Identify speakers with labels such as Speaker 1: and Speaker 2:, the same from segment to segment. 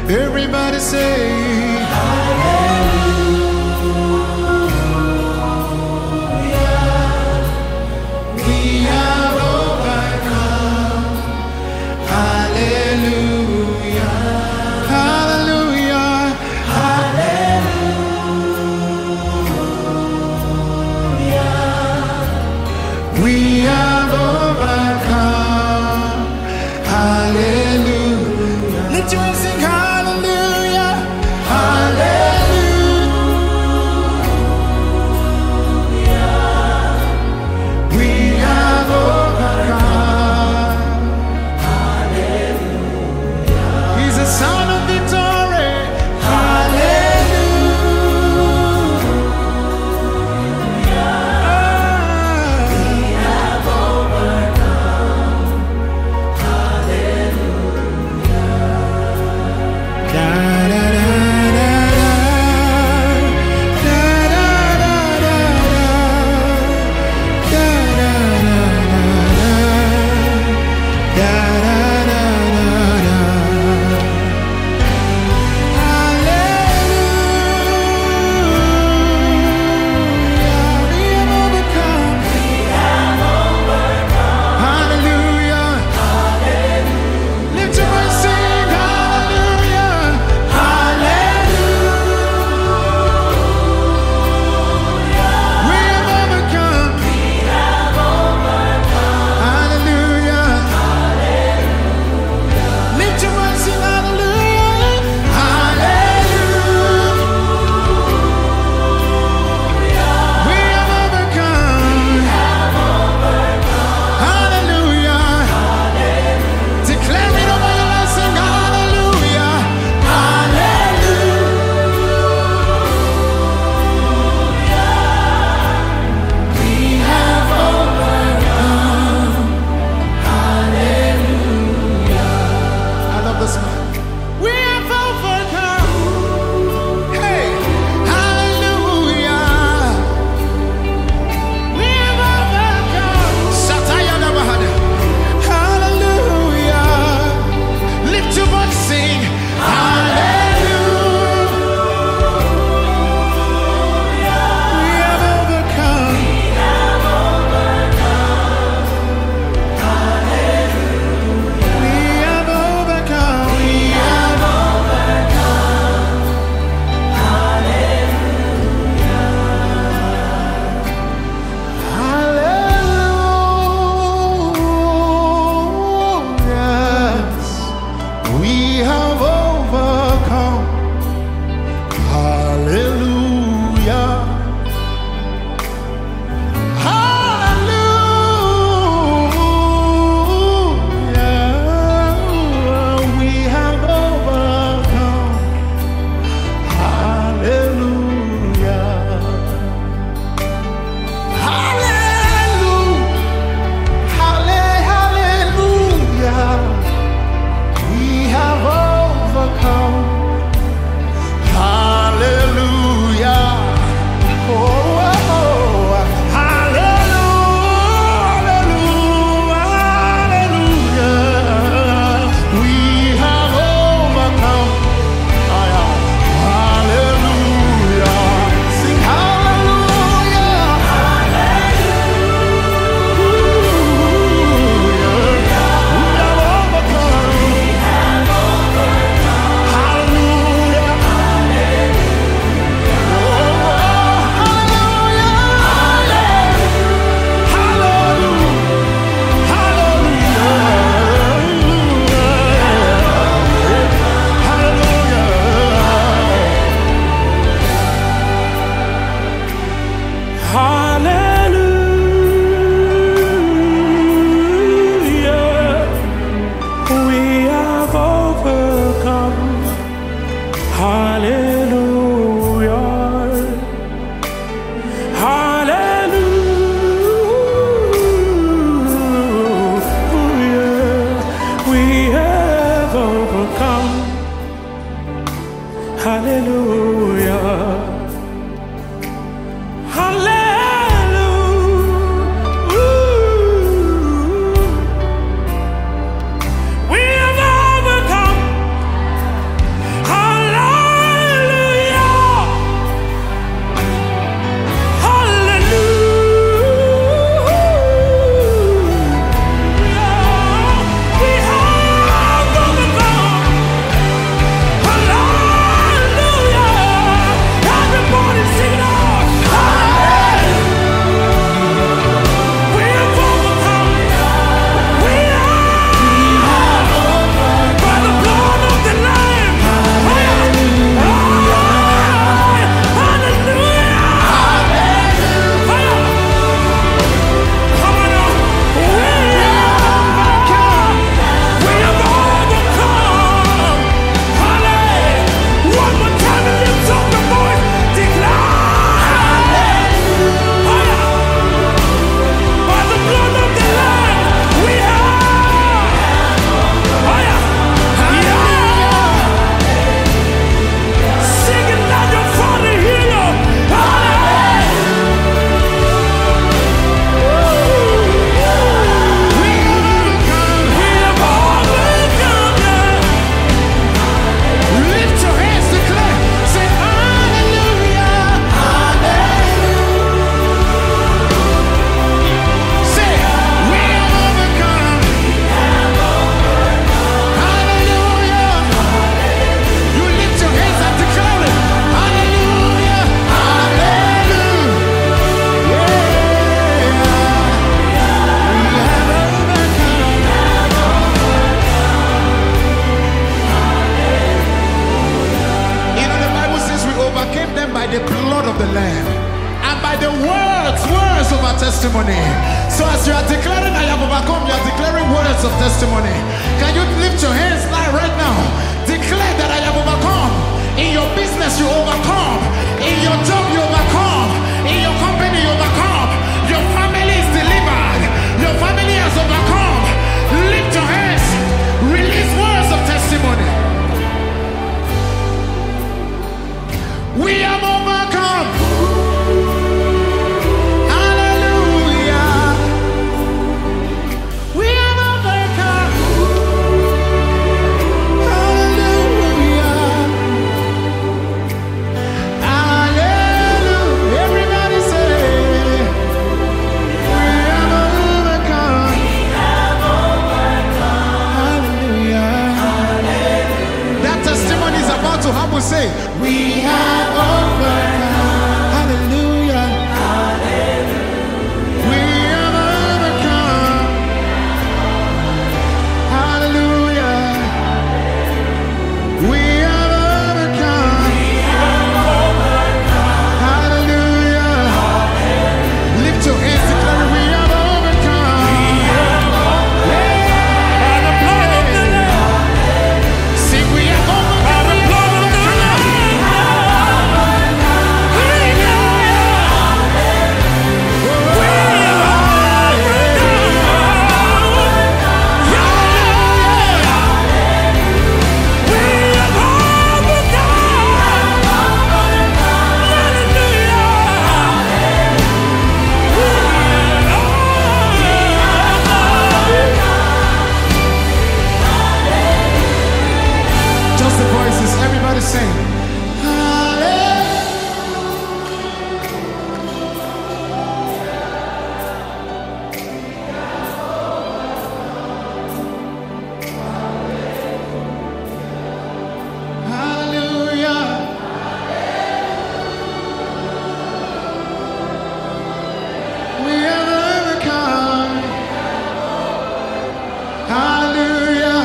Speaker 1: Everybody say, we have overcome. Hallelujah. Hallelujah. Hallelujah. We have overcome. Hallelujah. Lift your hands and sing hallelujah. Hallelujah. We have overcome. Hallelujah. He's the son of victory. Hallelujah. We have overcome. Hallelujah. Da, da, da, da, da, da, da, da, da, da, da, da, da, da, da, da. Hallelujah. Lift your voice, sing hallelujah. We have overcome. Hallelujah. Lift your voice, sing hallelujah. Hallelujah. We have overcome. Hallelujah. Declare it over your life, sing hallelujah. Hallelujah. We have overcome. Hallelujah. I love this one. We have overcome. Hey, hallelujah. We have overcome. Sataya Nabahada. Hallelujah. Lift your voice, sing hallelujah. We have overcome. We have overcome. We have hallelujah. We have overcome. Hallelujah. Hallelujah. We have overcome. Hallelujah. Hallelujah. Hallelujah. We have overcome. Hallelujah. Oh, oh, oh. Hallelujah. Hallelujah. We have overcome. Hallelujah. Sing hallelujah. blood of the Lamb and by the words of our testimony. So as you are declaring I have overcome, you are declaring words of testimony. Can you lift your hands right now? Declare that I have overcome. In your business you overcome. In your job you overcome. In your company you overcome. Your family is delivered. Your family has overcome. Lift your hands. Release words of testimony. We have overcome. Hallelujah. We have overcome. Hallelujah. Hallelujah. Everybody say, we have overcome. We have overcome. Hallelujah. That testimony is about to happen. Say, we have overcome. Hallelujah. Hallelujah. We have overcome. Hallelujah. We have overcome. We have overcome. Hallelujah. Hallelujah. Lift your hands, declare we have overcome. We have overcome. By the blood of the Lamb. Sing we have overcome. By the blood of the Lamb. Just the voices, everybody sing. Hallelujah. We have overcome. Hallelujah.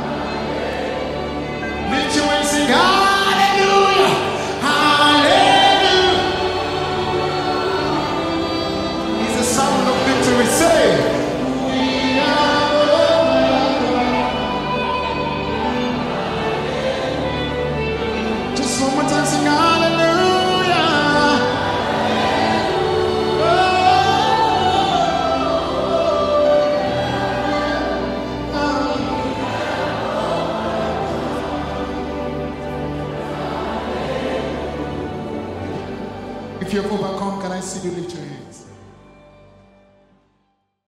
Speaker 1: Lift your hands, sing hallelujah. Hallelujah. It's the sound of victory. Say, we have overcome. Just one more time, sing hallelujah. If you have overcome, can I see you lift your hands?